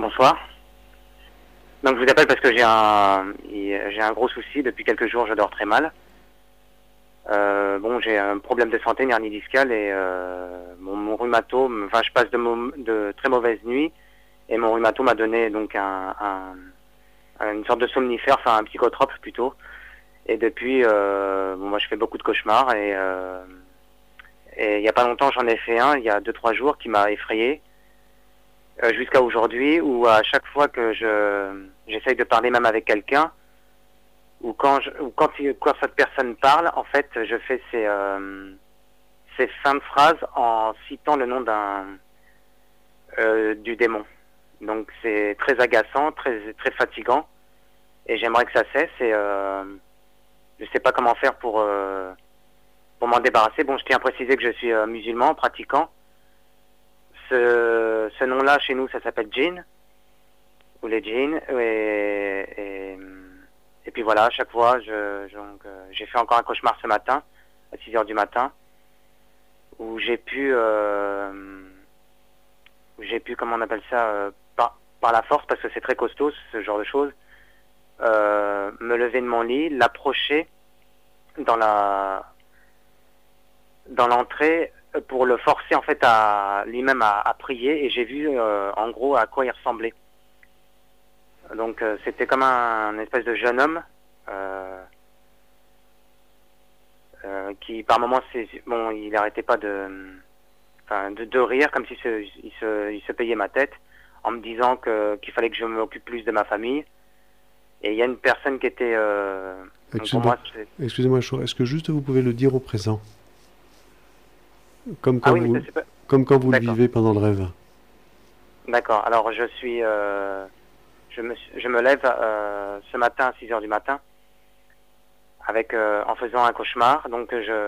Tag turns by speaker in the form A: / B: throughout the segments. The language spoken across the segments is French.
A: Bonsoir. Donc je vous appelle parce que j'ai un gros souci. Depuis quelques jours, je dors très mal. Bon, j'ai un problème de santé, une hernie discale et mon rhumato, enfin je passe de très mauvaises nuits et mon rhumato m'a donné donc une sorte de somnifère, enfin un psychotrope plutôt. Et depuis, bon, moi je fais beaucoup de cauchemars et il y a pas longtemps j'en ai fait un, il y a 2-3 jours, qui m'a effrayé. Jusqu'à aujourd'hui, où à chaque fois que j'essaye de parler même avec quelqu'un, ou quand cette personne parle, en fait, je fais ces fins de phrases en citant le nom du démon. Donc c'est très agaçant, très fatigant, et j'aimerais que ça cesse. Et je sais pas comment faire pour m'en débarrasser. Bon, je tiens à préciser que je suis musulman, pratiquant. Ce nom-là, chez nous, ça s'appelle djinn, ou les djinns, et puis voilà, à chaque fois, j'ai fait encore un cauchemar ce matin, à 6 heures du matin, où j'ai pu, comment on appelle ça, par la force, parce que c'est très costaud, ce genre de choses, me lever de mon lit, l'approcher dans l'entrée, pour le forcer en fait à lui-même à prier, et j'ai vu en gros à quoi il ressemblait. Donc c'était comme un espèce de jeune homme qui par moments il n'arrêtait pas de rire, comme si il se payait ma tête en me disant qu'il fallait que je m'occupe plus de ma famille. Et il y a une personne qui était pour moi,
B: excusez-moi, est-ce que juste vous pouvez le dire au présent, comme
A: ah
B: quand
A: oui, mais
B: vous,
A: ça, c'est pas...
B: comme quand vous le
A: D'accord.
B: vivez pendant le rêve.
A: D'accord. Alors je me lève ce matin à 6 heures du matin en faisant un cauchemar. Donc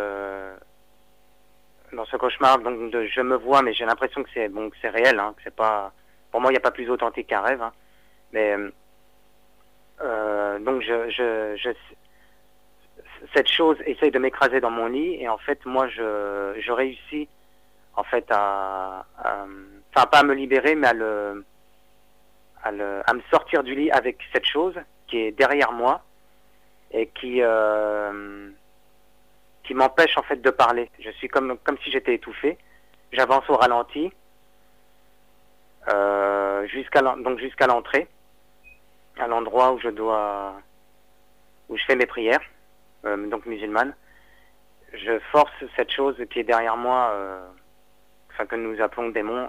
A: dans ce cauchemar, donc je me vois, mais j'ai l'impression que c'est réel, hein, que c'est pas, pour moi il n'y a pas plus authentique qu'un rêve, hein. Mais donc cette chose essaye de m'écraser dans mon lit, et en fait moi je réussis en fait enfin pas à me libérer, mais à me sortir du lit avec cette chose qui est derrière moi et qui m'empêche en fait de parler. Je suis comme si j'étais étouffé. J'avance au ralenti jusqu'à l'entrée, à l'endroit où où je fais mes prières, donc musulmanes. Je force cette chose qui est derrière moi, enfin que nous appelons démon,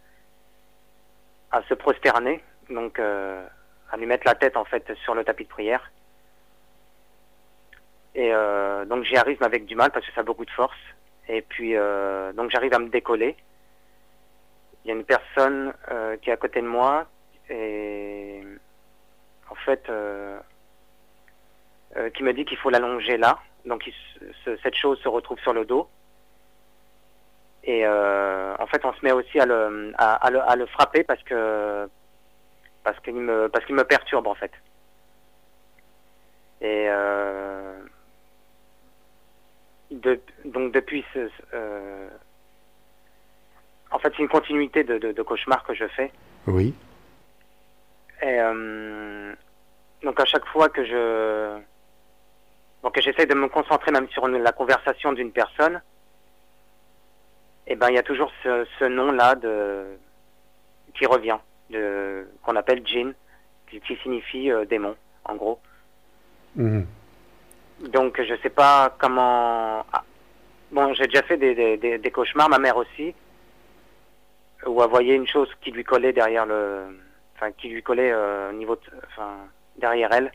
A: à se prosterner, donc à lui mettre la tête en fait sur le tapis de prière. Et donc j'y arrive, mais avec du mal parce que ça a beaucoup de force. Et puis donc j'arrive à me décoller. Il y a une personne qui est à côté de moi, et en fait qui me dit qu'il faut l'allonger là. Donc cette chose se retrouve sur le dos. Et en fait on se met aussi à le frapper parce qu'il me perturbe en fait. Et donc depuis en fait c'est une continuité de cauchemars que je fais.
B: Oui.
A: Et donc à chaque fois que j'essaie de me concentrer même sur la conversation d'une personne, et ben il y a toujours ce nom-là qui revient, qu'on appelle djinn, qui signifie démon en gros.
B: Mhm.
A: Donc je sais pas comment. Bon, j'ai déjà fait des cauchemars, ma mère aussi, où elle voyait une chose qui lui collait derrière qui lui collait au niveau, derrière elle.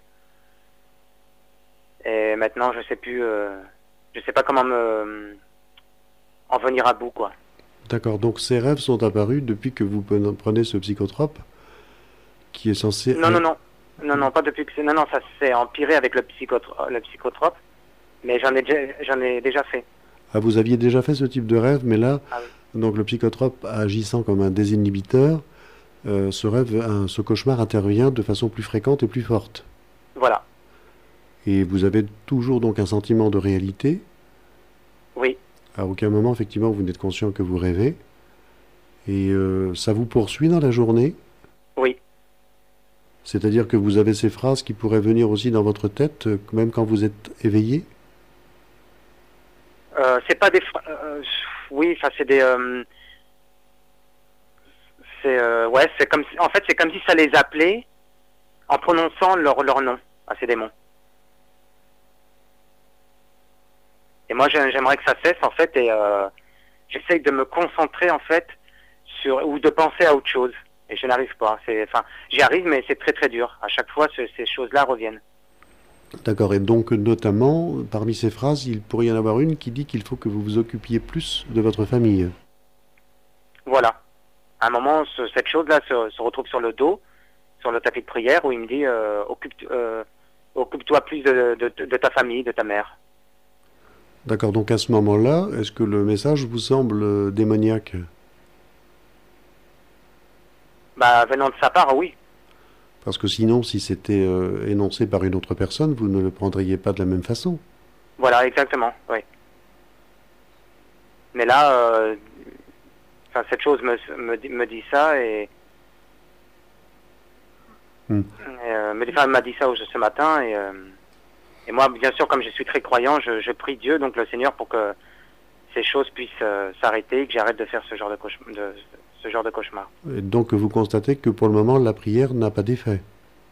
A: Et maintenant je sais plus, je sais pas comment en venir à bout, quoi.
B: D'accord, donc ces rêves sont apparus depuis que vous prenez ce psychotrope qui est censé...
A: Non, non, non, non, non, pas depuis que non, non, ça s'est empiré avec le psychotrope, mais j'en ai déjà fait.
B: Ah, vous aviez déjà fait ce type de rêve, mais là,
A: Ah oui.
B: donc le psychotrope agissant comme un désinhibiteur, ce cauchemar intervient de façon plus fréquente et plus forte.
A: Voilà.
B: Et vous avez toujours donc un sentiment de réalité.
A: Oui.
B: À aucun moment, effectivement, vous n'êtes conscient que vous rêvez. Et ça vous poursuit dans la journée.
A: Oui.
B: C'est-à-dire que vous avez ces phrases qui pourraient venir aussi dans votre tête, même quand vous êtes éveillé?
A: C'est pas des... oui, enfin, c'est des... ouais, c'est comme en fait, c'est comme si ça les appelait en prononçant leur nom à ces démons. Et moi, j'aimerais que ça cesse, en fait, et j'essaye de me concentrer, en fait, sur ou de penser à autre chose. Et je n'arrive pas. Enfin, j'y arrive, mais c'est très très dur. À chaque fois, ces choses-là reviennent.
B: D'accord. Et donc, notamment, parmi ces phrases, il pourrait y en avoir une qui dit qu'il faut que vous vous occupiez plus de votre famille.
A: Voilà. À un moment, cette chose-là se retrouve sur le dos, sur le tapis de prière, où il me dit occupe-toi plus de ta famille, de ta mère.
B: D'accord. Donc, à ce moment-là, est-ce que le message vous semble démoniaque?
A: Bah, venant de sa part, oui.
B: Parce que sinon, si c'était énoncé par une autre personne, vous ne le prendriez pas de la même façon.
A: Voilà, exactement, oui. Mais là, enfin, cette chose me dit ça
B: Hmm.
A: m'a dit ça ce matin et moi, bien sûr, comme je suis très croyant, je prie Dieu, donc le Seigneur, pour que ces choses puissent s'arrêter, que j'arrête de faire ce genre de cauchemar.
B: Et donc, vous constatez que pour le moment, la prière n'a pas d'effet.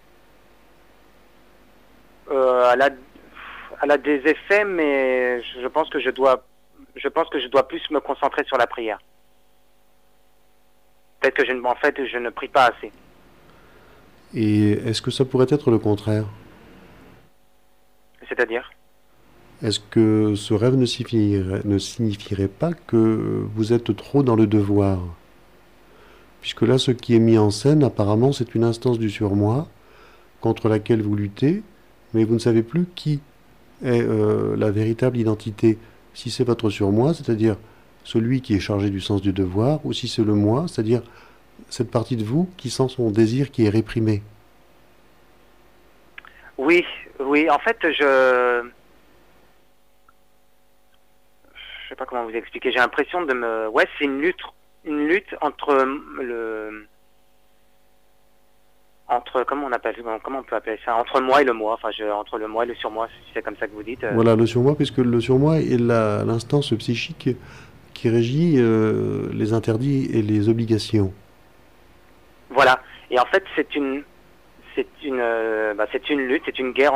A: Euh, elle a, elle a des effets, mais je pense que je dois plus me concentrer sur la prière. Peut-être que en fait, je ne prie pas assez.
B: Et est-ce que ça pourrait être le contraire?
A: C'est-à-dire?
B: Est-ce que ce rêve ne signifierait pas que vous êtes trop dans le devoir? Puisque là, ce qui est mis en scène, apparemment, c'est une instance du surmoi contre laquelle vous luttez, mais vous ne savez plus qui est la véritable identité. Si c'est votre surmoi, c'est-à-dire celui qui est chargé du sens du devoir, ou si c'est le moi, c'est-à-dire cette partie de vous qui sent son désir qui est réprimé.
A: Oui, oui. En fait, je sais pas comment vous expliquer. J'ai l'impression de me, ouais, c'est une lutte entre comment comment on peut appeler ça, entre moi et le moi. Enfin, entre le moi et le surmoi, si c'est comme ça que vous dites.
B: Voilà, le surmoi, puisque le surmoi est l'instance psychique qui régit les interdits et les obligations.
A: Voilà. Et en fait, c'est une lutte, c'est une guerre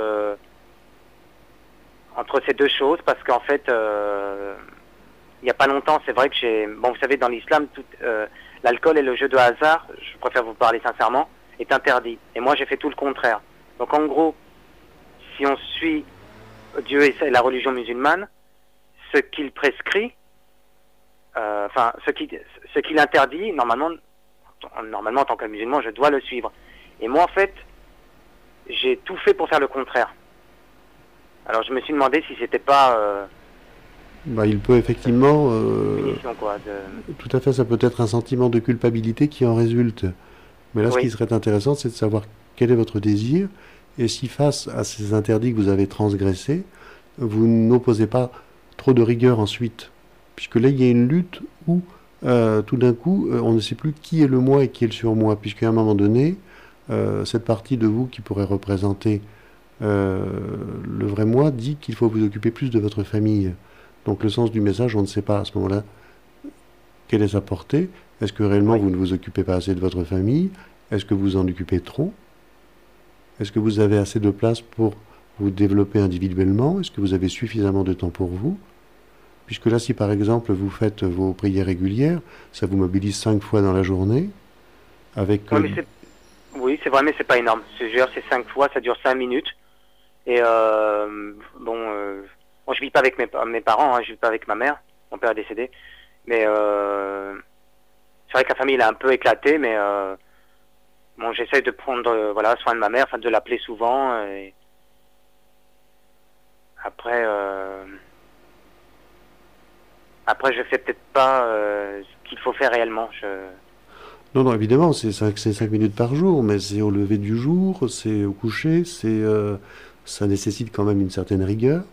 A: entre ces deux choses, parce qu'en fait, il n'y a pas longtemps, c'est vrai que vous savez, dans l'islam, l'alcool et le jeu de hasard, je préfère vous parler sincèrement, est interdit. Et moi, j'ai fait tout le contraire. Donc, en gros, si on suit Dieu et la religion musulmane, ce qu'il prescrit, enfin, ce qu'il interdit, normalement, en tant que musulman, je dois le suivre. Et moi, en fait, j'ai tout fait pour faire le contraire. Alors, je me suis demandé si c'était pas
B: Bah, il peut effectivement,
A: une punition, quoi.
B: tout à fait, ça peut être un sentiment de culpabilité qui en résulte. Mais là, ce qui
A: Oui,
B: serait intéressant, c'est de savoir quel est votre désir et si face à ces interdits que vous avez transgressés, vous n'opposez pas trop de rigueur ensuite. Puisque là, il y a une lutte où, tout d'un coup, on ne sait plus qui est le moi et qui est le surmoi. Puisqu'à un moment donné, cette partie de vous qui pourrait représenter le vrai moi dit qu'il faut vous occuper plus de votre famille. Donc le sens du message, on ne sait pas à ce moment-là quelle est sa portée. Est-ce que réellement
A: oui.
B: vous ne vous occupez pas assez de votre famille? Est-ce que vous en occupez trop? Est-ce que vous avez assez de place pour vous développer individuellement? Est-ce que vous avez suffisamment de temps pour vous? Puisque là, si par exemple vous faites vos prières régulières, ça vous mobilise 5 fois dans la journée, avec...
A: Oui, oui, c'est vrai, mais c'est pas énorme. C'est 5 fois, ça dure 5 minutes. Et bon, je vis pas avec mes parents, hein, je vis pas avec ma mère. Mon père est décédé. Mais c'est vrai que la famille est un peu éclatée, mais bon, j'essaye de prendre voilà, soin de ma mère, enfin de l'appeler souvent. Et après, après, je fais peut-être pas ce qu'il faut faire réellement.
B: Non, non, évidemment, c'est 5 minutes par jour, mais c'est au lever du jour, c'est au coucher, ça nécessite quand même une certaine rigueur.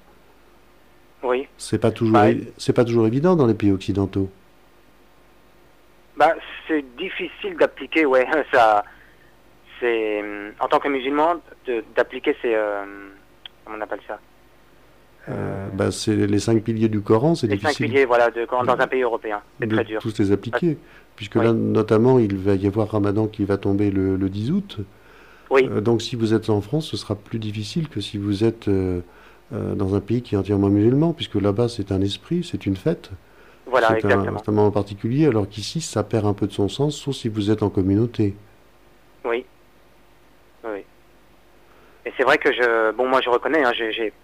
A: Oui.
B: C'est pas toujours,
A: Bah,
B: c'est pas toujours évident dans les pays occidentaux.
A: Bah, c'est difficile d'appliquer, ouais, ça, c'est, en tant que musulman, d'appliquer comment on appelle ça?
B: Bah, c'est les 5 piliers du Coran, c'est
A: Les cinq
B: difficile
A: piliers, voilà, dans un pays européen. C'est
B: de
A: très dur.
B: tous les
A: Ah,
B: appliquer, puisque là,
A: oui,
B: notamment, il va y avoir Ramadan qui va tomber le 10 août.
A: oui,
B: Donc si vous êtes en France, ce sera plus difficile que si vous êtes dans un pays qui est entièrement musulman, puisque là-bas, c'est un esprit, c'est une fête,
A: voilà, exactement.
B: c'est un moment particulier, alors qu'ici, ça perd un peu de son sens, sauf si vous êtes en communauté.
A: Oui, oui, oui. Et c'est vrai que bon, moi je reconnais, hein,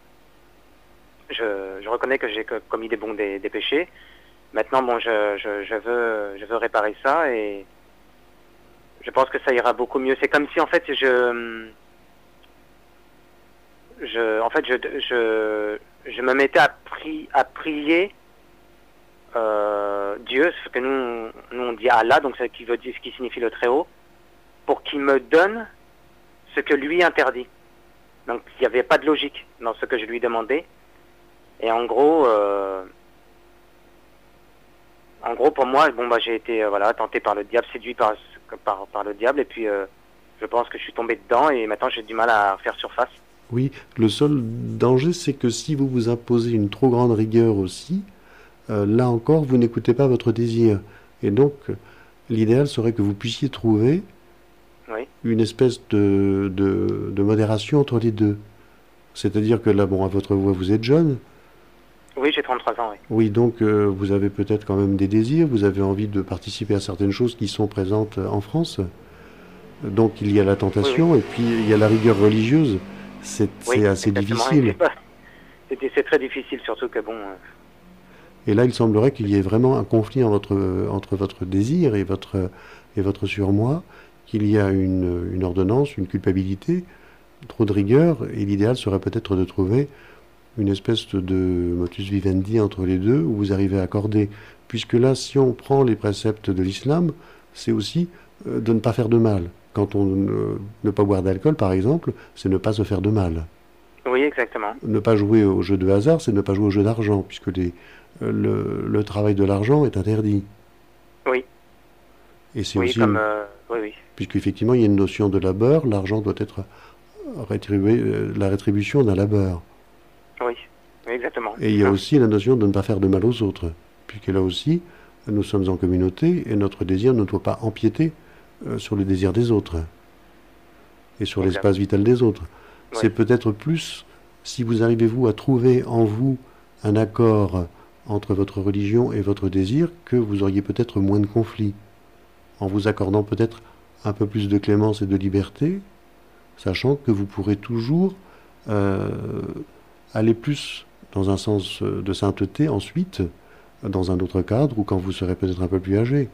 A: je reconnais que j'ai commis des péchés. Maintenant, bon, je veux réparer ça et je pense que ça ira beaucoup mieux. C'est comme si en fait en fait, je me mettais à prier Dieu, ce que nous on dit Allah, donc ce qui signifie le Très-Haut, pour qu'il me donne ce que lui interdit. Donc il n'y avait pas de logique dans ce que je lui demandais. Et en gros pour moi, bon bah j'ai été voilà tenté par le diable, séduit par le diable, et puis je pense que je suis tombé dedans et maintenant j'ai du mal à faire surface.
B: Oui, le seul danger, c'est que si vous vous imposez une trop grande rigueur aussi, là encore, vous n'écoutez pas votre désir. Et donc, l'idéal serait que vous puissiez trouver
A: Oui,
B: une espèce de modération entre les deux. C'est-à-dire que là, bon, à votre voix, vous êtes jeune.
A: oui, j'ai 33 ans, oui.
B: Oui, donc vous avez peut-être quand même des désirs, vous avez envie de participer à certaines choses qui sont présentes en France. Donc il y a la
A: Oui, oui,
B: tentation et puis il y a la rigueur religieuse.
A: oui,
B: C'est assez
A: exactement. Et
B: difficile.
A: c'est très difficile, surtout que bon,
B: Et là, il semblerait qu'il y ait vraiment un conflit entre votre désir et votre surmoi, qu'il y a une ordonnance, une culpabilité, trop de rigueur, et l'idéal serait peut-être de trouver une espèce de motus vivendi entre les deux, où vous arrivez à accorder. Puisque là, si on prend les préceptes de l'islam, c'est aussi de ne pas faire de mal. Quand on ne pas boire d'alcool, par exemple, c'est ne pas se faire de mal.
A: oui, exactement.
B: Ne pas jouer au jeu de hasard, c'est ne pas jouer au jeu d'argent, puisque le travail de l'argent est interdit.
A: Oui,
B: Et c'est
A: oui,
B: aussi,
A: comme oui, oui,
B: puisqu'effectivement, il y a une notion de labeur, l'argent doit être rétribué, la rétribution d'un labeur.
A: oui, oui, exactement.
B: Et il y a aussi la notion de ne pas faire de mal aux autres, puisque là aussi, nous sommes en communauté et notre désir ne doit pas empiéter sur le désir des autres et sur
A: Exact.
B: l'espace vital des autres.
A: Oui,
B: C'est peut-être plus si vous arrivez, vous, à trouver en vous un accord entre votre religion et votre désir, que vous auriez peut-être moins de conflits, en vous accordant peut-être un peu plus de clémence et de liberté, sachant que vous pourrez toujours euh, aller plus dans un sens de sainteté ensuite, dans un autre cadre, ou quand vous serez peut-être un peu plus âgé.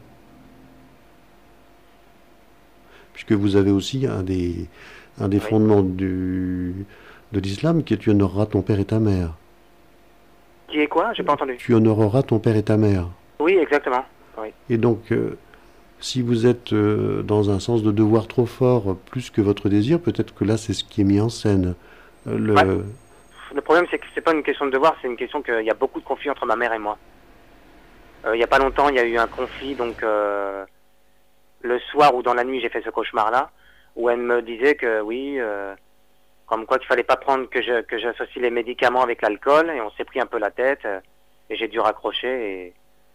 B: Puisque vous avez aussi un des
A: oui.
B: fondements de l'islam qui est tu honoreras ton père et ta mère.
A: Qui est quoi? J'ai pas entendu.
B: Tu honoreras ton père et ta mère.
A: Oui, exactement. Oui.
B: Et donc, si vous êtes dans un sens de devoir trop fort, plus que votre désir, peut-être que là, c'est ce qui est mis en scène.
A: Bah,
B: Le...
A: le problème, c'est que c'est pas une question de devoir, c'est une question qu'il y a beaucoup de conflits entre ma mère et moi. Il y a pas longtemps, il y a eu un conflit, donc le soir ou dans la nuit, j'ai fait ce cauchemar-là, où elle me disait que oui, comme quoi qu'il fallait pas prendre que j'associe les médicaments avec l'alcool, et on s'est pris un peu la tête, et j'ai dû raccrocher.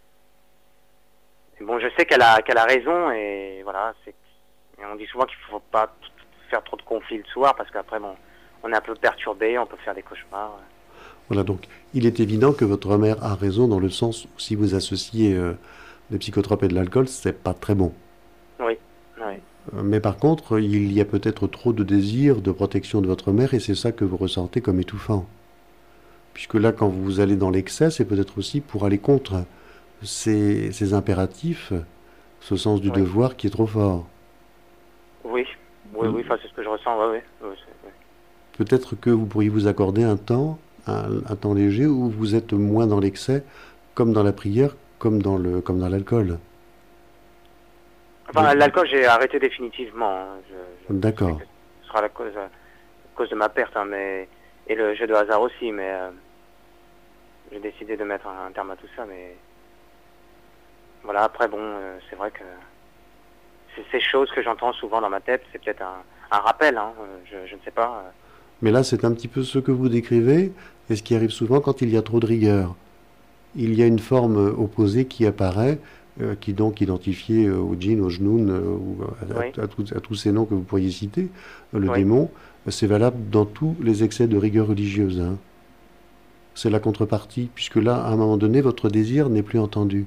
A: Et bon, je sais qu'elle a raison, et voilà. Et on dit souvent qu'il faut pas faire trop de conflits le soir, parce qu'après, bon, on est un peu perturbé, on peut faire des cauchemars.
B: Voilà, donc il est évident que votre mère a raison dans le sens où si vous associez des psychotropes et de l'alcool, c'est pas très bon.
A: Oui, oui,
B: Mais par contre, il y a peut-être trop de désir de protection de votre mère et c'est ça que vous ressentez comme étouffant. Puisque là, quand vous allez dans l'excès, c'est peut-être aussi pour aller contre ces impératifs, ce sens du
A: oui,
B: devoir qui est trop fort.
A: oui, oui, oui, enfin, c'est ce que je ressens, oui, oui, oui, oui.
B: Peut-être que vous pourriez vous accorder un temps léger où vous êtes moins dans l'excès, comme dans la prière, comme dans l'alcool.
A: Enfin, l'alcool, j'ai arrêté définitivement, hein. Je sais
B: D'accord.
A: que ce sera la cause de ma perte, hein, et le jeu de hasard aussi, mais j'ai décidé de mettre un terme à tout ça, mais Voilà, après, bon, c'est vrai que c'est ces choses que j'entends souvent dans ma tête, c'est peut-être un rappel, hein, je ne sais pas.
B: Mais là, c'est un petit peu ce que vous décrivez, et ce qui arrive souvent quand il y a trop de rigueur. Il y a une forme opposée qui apparaît, qui est donc identifiée au djinn, au jnoun, ou
A: Oui,
B: à tous ces noms que vous pourriez citer, le
A: oui,
B: démon. C'est valable dans tous les excès de rigueur religieuse, hein. C'est la contrepartie, puisque là, à un moment donné, votre désir n'est plus entendu.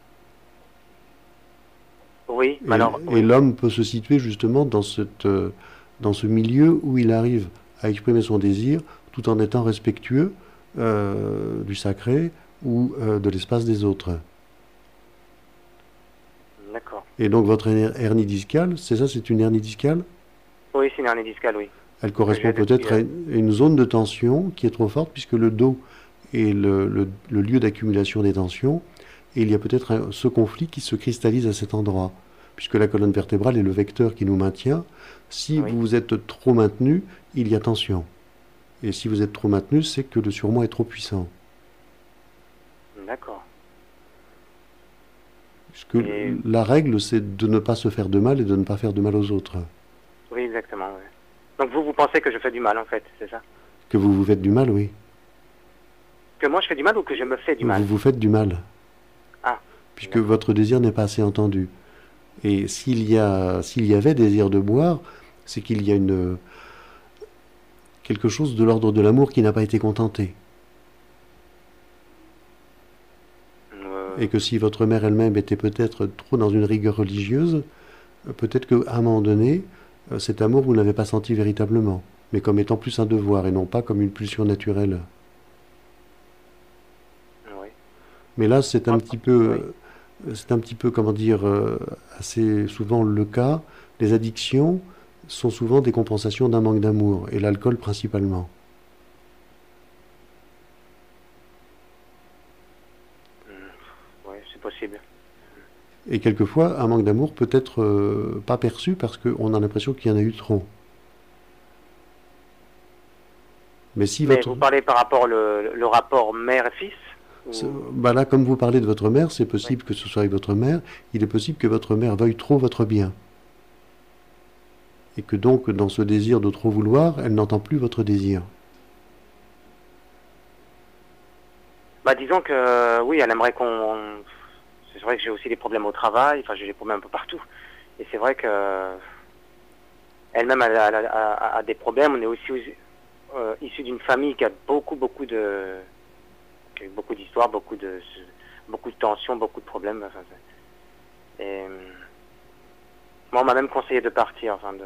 A: oui, mais
B: Et,
A: alors,
B: et
A: oui,
B: l'homme peut se situer justement dans ce milieu où il arrive à exprimer son désir tout en étant respectueux du sacré ou de l'espace des autres.
A: d'accord.
B: Et donc votre hernie discale, c'est ça, c'est une hernie discale?
A: Oui, c'est une hernie discale, oui,
B: Elle
A: que
B: correspond
A: j'ai depuis...
B: peut-être à une zone de tension qui est trop forte puisque le dos est le lieu d'accumulation des tensions et il y a peut-être ce conflit qui se cristallise à cet endroit puisque la colonne vertébrale est le vecteur qui nous maintient. Si
A: Oui,
B: vous êtes trop maintenu, il y a tension. Et si vous êtes trop maintenu, c'est que le surmoi est trop puissant.
A: d'accord.
B: Puisque
A: Et
B: la règle, c'est de ne pas se faire de mal et de ne pas faire de mal aux autres.
A: oui, exactement, ouais. Donc vous pensez que je fais du mal, en fait, c'est ça?
B: Que vous vous faites du mal, oui.
A: Que moi je fais du mal ou que je me fais du
B: Vous
A: mal?
B: vous faites du mal,
A: Ah,
B: puisque
A: d'accord.
B: votre désir n'est pas assez entendu. Et s'il y avait désir de boire, c'est qu'il y a quelque chose de l'ordre de l'amour qui n'a pas été contenté. Et que si votre mère elle-même était peut-être trop dans une rigueur religieuse, peut-être qu'à un moment donné, cet amour, vous ne l'avez pas senti véritablement, mais comme étant plus un devoir et non pas comme une pulsion naturelle.
A: Oui.
B: Mais là,
A: Oui.
B: c'est un petit peu, comment dire, assez souvent le cas. Les addictions sont souvent des compensations d'un manque d'amour, et l'alcool principalement.
A: Oui, c'est possible.
B: Et quelquefois, un manque d'amour peut être pas perçu parce qu'on a l'impression qu'il y en a eu trop. Mais si
A: Mais
B: votre...
A: vous parlez par rapport le rapport mère-fils ou...
B: Bah là, comme vous parlez de votre mère, c'est
A: Oui.
B: possible que ce soit avec votre mère. Il est possible que votre mère veuille trop votre bien. Et que donc, dans ce désir de trop vouloir, elle n'entend plus votre désir.
A: Bah disons que oui, elle aimerait qu'on... C'est vrai que j'ai aussi des problèmes au travail, enfin j'ai des problèmes un peu partout. Et c'est vrai que elle-même a des problèmes. On est aussi issu d'une famille qui a qui a eu beaucoup d'histoires, beaucoup de tensions, beaucoup de problèmes. Enfin, et moi, on m'a même conseillé de partir, enfin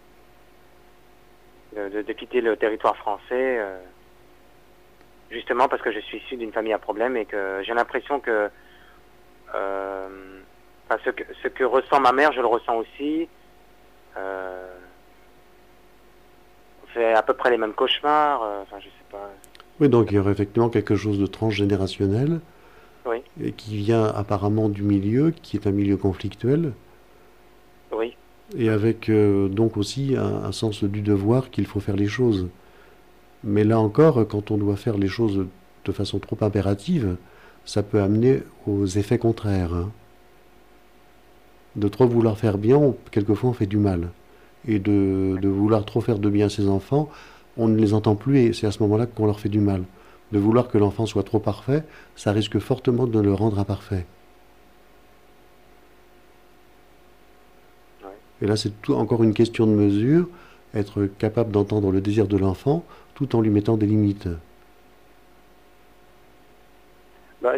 A: de quitter le territoire français, justement parce que je suis issu d'une famille à problème et que j'ai l'impression que, enfin, ce que ressent ma mère, je le ressens aussi. On fait à peu près les mêmes cauchemars. Enfin, je sais pas.
B: Oui, donc il y aurait effectivement quelque chose de transgénérationnel
A: Oui,
B: et qui vient apparemment du milieu, qui est un milieu conflictuel,
A: oui,
B: et avec donc aussi un sens du devoir qu'il faut faire les choses. Mais là encore, quand on doit faire les choses de façon trop impérative, ça peut amener aux effets contraires, hein. De trop vouloir faire bien, quelquefois on fait du mal. Et de vouloir trop faire de bien à ses enfants, on ne les entend plus et c'est à ce moment-là qu'on leur fait du mal. De vouloir que l'enfant soit trop parfait, ça risque fortement de le rendre imparfait.
A: oui.
B: Et là, c'est encore une question de mesure, être capable d'entendre le désir de l'enfant tout en lui mettant des limites.
A: Bah,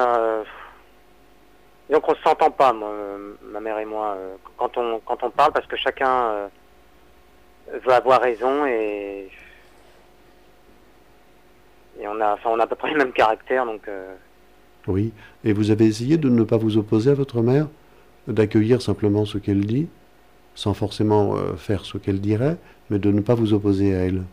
A: disons qu'on s'entend pas, moi, ma mère et moi, quand on parle, parce que chacun veut avoir raison et on a à peu près le même caractère, donc
B: Oui. Et vous avez essayé de ne pas vous opposer à votre mère, d'accueillir simplement ce qu'elle dit, sans forcément faire ce qu'elle dirait, mais de ne pas vous opposer à elle.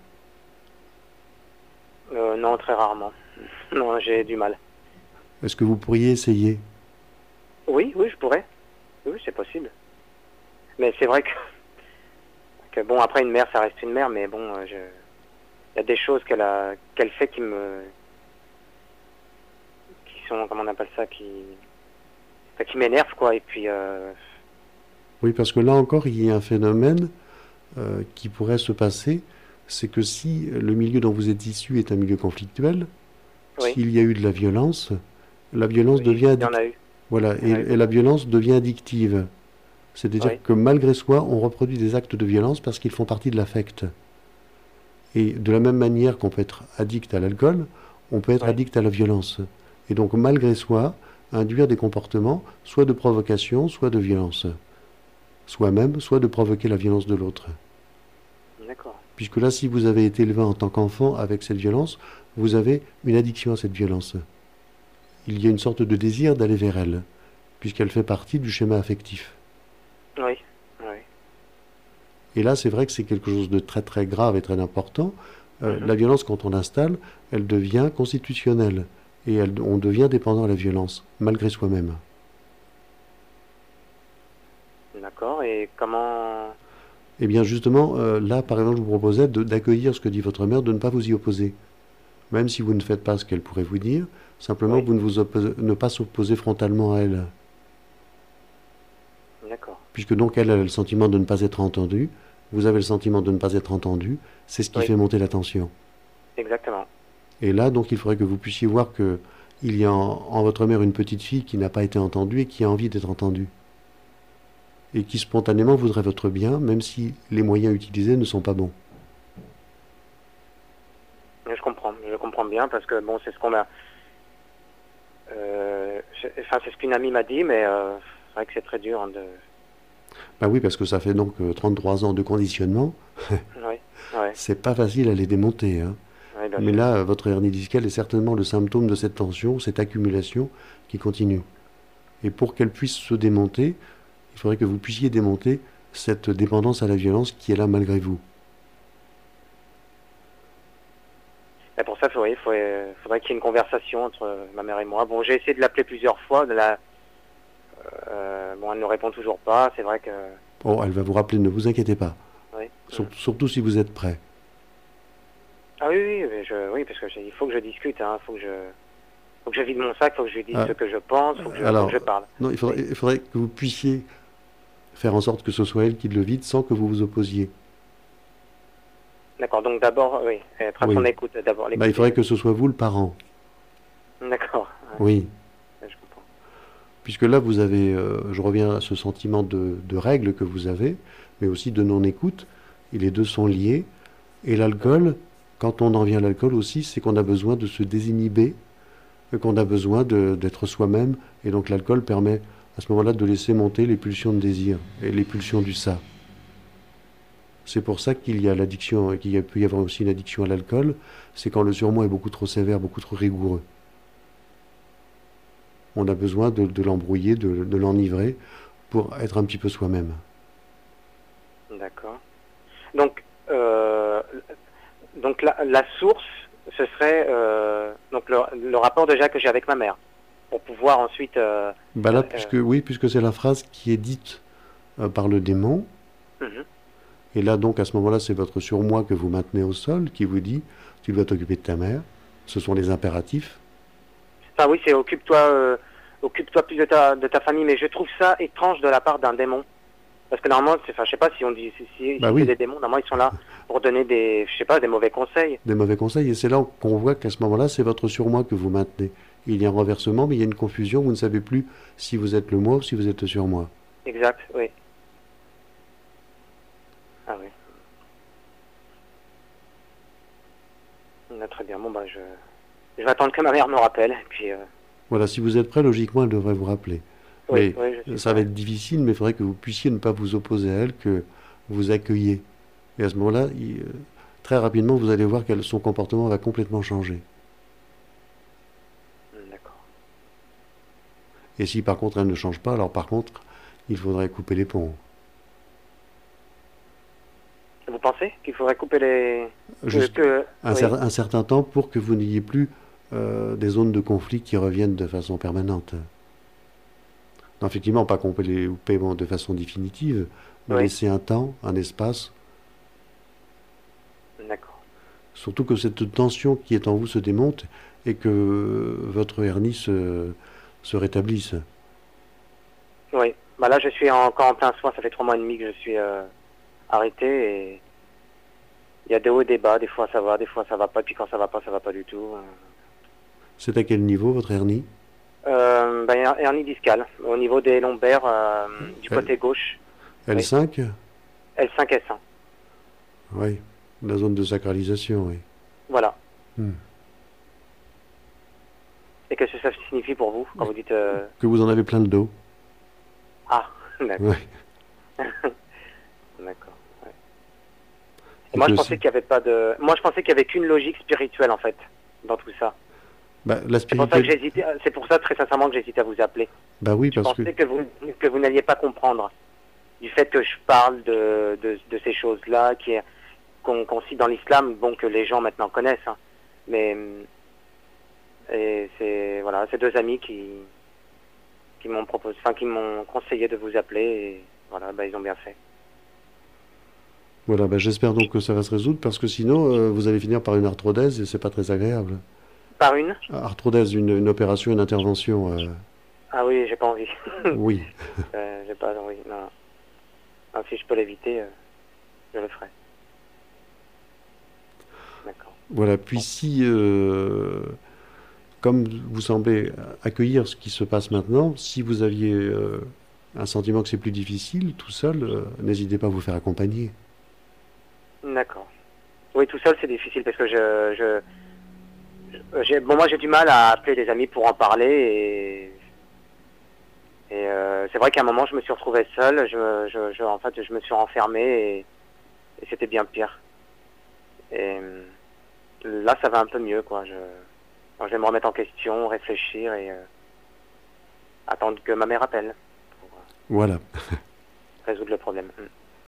A: non, très rarement. Non, j'ai du mal.
B: Est-ce que vous pourriez essayer?
A: Oui, oui, je pourrais. Oui, c'est possible. Mais c'est vrai que bon, après une mère, ça reste une mère, mais bon, il y a des choses qu'elle fait qui sont, comment on appelle ça, enfin, qui m'énerve, quoi. Et puis,
B: Oui, parce que là encore, il y a un phénomène qui pourrait se passer, c'est que si le milieu dont vous êtes issu est un milieu conflictuel,
A: oui,
B: s'il y a eu de la violence
A: oui,
B: devient
A: il y en a eu.
B: voilà,
A: Il y en a eu
B: et la
A: beaucoup.
B: violence devient addictive. C'est-à-dire
A: Oui,
B: que malgré soi, on reproduit des actes de violence parce qu'ils font partie de l'affect. Et de la même manière qu'on peut être addict à l'alcool, on peut être
A: oui,
B: addict à la violence. Et donc malgré soi, induire des comportements, soit de provocation, soit de violence. Soi-même, soit de provoquer la violence de l'autre.
A: d'accord.
B: Puisque là, si vous avez été élevé en tant qu'enfant avec cette violence, vous avez une addiction à cette violence. Il y a une sorte de désir d'aller vers elle, puisqu'elle fait partie du schéma affectif.
A: Oui, oui.
B: Et là, c'est vrai que c'est quelque chose de très très grave et très important.
A: Mhm.
B: La violence, quand on l'installe, elle devient constitutionnelle. Et on devient dépendant à la violence, malgré soi-même.
A: D'accord. Et comment...
B: Eh bien justement, là, par exemple, je vous proposais d'accueillir ce que dit votre mère, de ne pas vous y opposer. Même si vous ne faites pas ce qu'elle pourrait vous dire, simplement
A: Oui,
B: vous ne pas s'opposer frontalement à elle.
A: d'accord.
B: Puisque donc elle a le sentiment de ne pas être entendue, vous avez le sentiment de ne pas être entendu, c'est ce qui
A: Oui,
B: fait monter la tension.
A: exactement.
B: Et là, donc, il faudrait que vous puissiez voir que il y a en votre mère une petite fille qui n'a pas été entendue et qui a envie d'être entendue. Et qui spontanément voudrait votre bien, même si les moyens utilisés ne sont pas bons.
A: Je comprends bien parce que bon, c'est ce qu'on a. Enfin, c'est ce qu'une amie m'a dit, mais c'est vrai que c'est très dur hein, de.
B: Ben oui, parce que ça fait donc 33 ans de conditionnement.
A: Oui, oui,
B: C'est pas facile à les démonter, hein.
A: oui, bien
B: Mais
A: sûr.
B: là, votre hernie discale est certainement le symptôme de cette tension, cette accumulation qui continue. Et pour qu'elle puisse se démonter, il faudrait que vous puissiez démonter cette dépendance à la violence qui est là malgré vous.
A: Et pour ça, faudrait qu'il y ait une conversation entre ma mère et moi. Bon, j'ai essayé de l'appeler plusieurs fois. Bon, elle ne répond toujours pas. C'est vrai que.
B: Oh, elle va vous rappeler, ne vous inquiétez pas.
A: Oui.
B: Surtout si vous êtes prêt.
A: Ah oui, oui, mais oui, parce que il faut que je discute. Hein, faut que je vide mon sac. Faut que je lui dise
B: Ah,
A: ce que je pense. Faut que je
B: alors,
A: parle.
B: non,
A: Oui.
B: il faudrait que vous puissiez faire en sorte que ce soit elle qui le vide sans que vous vous opposiez.
A: D'accord. Donc d'abord, oui, être à son
B: Oui.
A: écoute. D'abord
B: Bah, il faudrait
A: l'écouter.
B: que ce soit vous le parent.
A: D'accord.
B: Oui.
A: Ouais, je comprends.
B: Puisque là, vous avez, je reviens à ce sentiment de règle que vous avez, mais aussi de non-écoute, et les deux sont liés. Et l'alcool, quand on en vient à l'alcool aussi, c'est qu'on a besoin de se désinhiber, qu'on a besoin d'être soi-même, et donc l'alcool permet à ce moment-là de laisser monter les pulsions de désir et les pulsions du ça. C'est pour ça qu'il y a l'addiction, qu'il peut y avoir aussi une addiction à l'alcool, c'est quand le surmoi est beaucoup trop sévère, beaucoup trop rigoureux. On a besoin de l'embrouiller, de l'enivrer pour être un petit peu soi-même.
A: D'accord. Donc, donc la source, ce serait donc le rapport déjà que j'ai avec ma mère, pour pouvoir ensuite.
B: Bah là, puisque c'est la phrase qui est dite par le démon,
A: Mhm.
B: et là donc à ce moment-là, c'est votre surmoi que vous maintenez au sol qui vous dit tu dois t'occuper de ta mère. Ce sont les impératifs.
A: Enfin oui, c'est occupe-toi plus de ta famille, mais je trouve ça étrange de la part d'un démon. Parce que normalement, enfin, je sais pas si on dit si
B: Bah
A: c'est
B: oui,
A: des démons, normalement ils sont là pour donner des, je sais pas, des mauvais conseils.
B: des mauvais conseils. Et c'est là qu'on voit qu'à ce moment-là, c'est votre surmoi que vous maintenez. Il y a un renversement, mais il y a une confusion. Vous ne savez plus si vous êtes le moi ou si vous êtes le surmoi.
A: Exact, oui. Ah oui. Très bien. Bon bah je vais attendre que ma mère me rappelle. Et puis
B: Voilà, si vous êtes prêt, logiquement, elle devrait vous rappeler.
A: oui,
B: Mais
A: oui, je suis
B: ça va
A: prêt.
B: être difficile, mais il faudrait que vous puissiez ne pas vous opposer à elle, que vous accueillez. Et à ce moment-là, très rapidement, vous allez voir que son comportement va complètement changer.
A: D'accord.
B: Et si par contre elle ne change pas, alors par contre, il faudrait couper les ponts.
A: Vous pensez qu'il faudrait couper les
B: Juste
A: oui.
B: un certain temps pour que vous n'ayez plus des zones de conflit qui reviennent de façon permanente. Non, effectivement, pas couper les paiements de façon définitive, mais
A: Oui.
B: laisser un temps, un espace.
A: D'accord.
B: Surtout que cette tension qui est en vous se démonte et que votre hernie se rétablisse.
A: Oui. Bah là, je suis encore en plein soin. Ça fait 3 mois et demi que je suis arrêté et il y a des hauts et des bas. Des fois, ça va, des fois, ça va pas. Puis quand ça va pas du tout.
B: C'est à quel niveau votre hernie?
A: Bah, hernie discale au niveau des lombaires du
B: L-
A: côté gauche. Oui.
B: L5?
A: L5, S1.
B: Oui, la zone de sacralisation, oui.
A: Voilà.
B: Hmm.
A: Et qu'est-ce que ça signifie pour vous quand vous dites
B: Que vous en avez plein le dos.
A: ah, d'accord.
B: Oui.
A: D'accord. Ouais. Et
B: Et
A: moi,
B: que
A: je pensais qu'il y avait pas de. Moi, je pensais qu'il y avait qu'une logique spirituelle en fait dans tout ça.
B: bah, la
A: C'est pour ça que
B: spiritualité.
A: j'hésitais. C'est pour ça très sincèrement que j'hésitais à vous appeler.
B: Bah oui,
A: Je
B: parce que
A: pensais que vous n'alliez pas comprendre du fait que je parle de ces choses-là qu'on cite dans l'islam, bon que les gens maintenant connaissent, hein. Mais et c'est voilà, ces deux amis qui m'ont proposé, enfin qui m'ont conseillé de vous appeler et voilà, bah ils ont bien fait.
B: voilà, bah, j'espère donc que ça va se résoudre parce que sinon vous allez finir par une arthrodèse et c'est pas très agréable.
A: Par une?
B: Arthrodèse, une opération, une intervention.
A: Ah oui, j'ai pas envie.
B: Oui.
A: J'ai pas envie. Non. Ah, si je peux l'éviter, je le ferai. D'accord.
B: Voilà. Puis si, comme vous semblez accueillir ce qui se passe maintenant, si vous aviez un sentiment que c'est plus difficile, tout seul, n'hésitez pas à vous faire accompagner.
A: D'accord. Oui, tout seul c'est difficile parce que bon, moi j'ai du mal à appeler des amis pour en parler et c'est vrai qu'à un moment je me suis retrouvé seul, en fait je me suis renfermé et c'était bien pire. Et là ça va un peu mieux quoi. Alors, je vais me remettre en question, réfléchir et attendre que ma mère appelle pour
B: Voilà.
A: résoudre le problème.